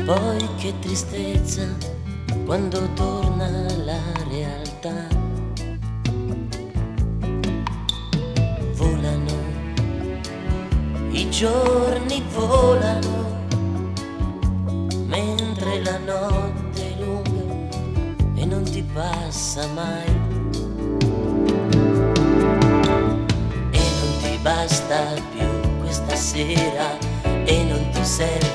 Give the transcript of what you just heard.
Poi che tristezza quando torna la realtà. Volano, i giorni volano, mentre la notte è lunga e non ti passa mai. E non ti basta più questa sera e non ti serve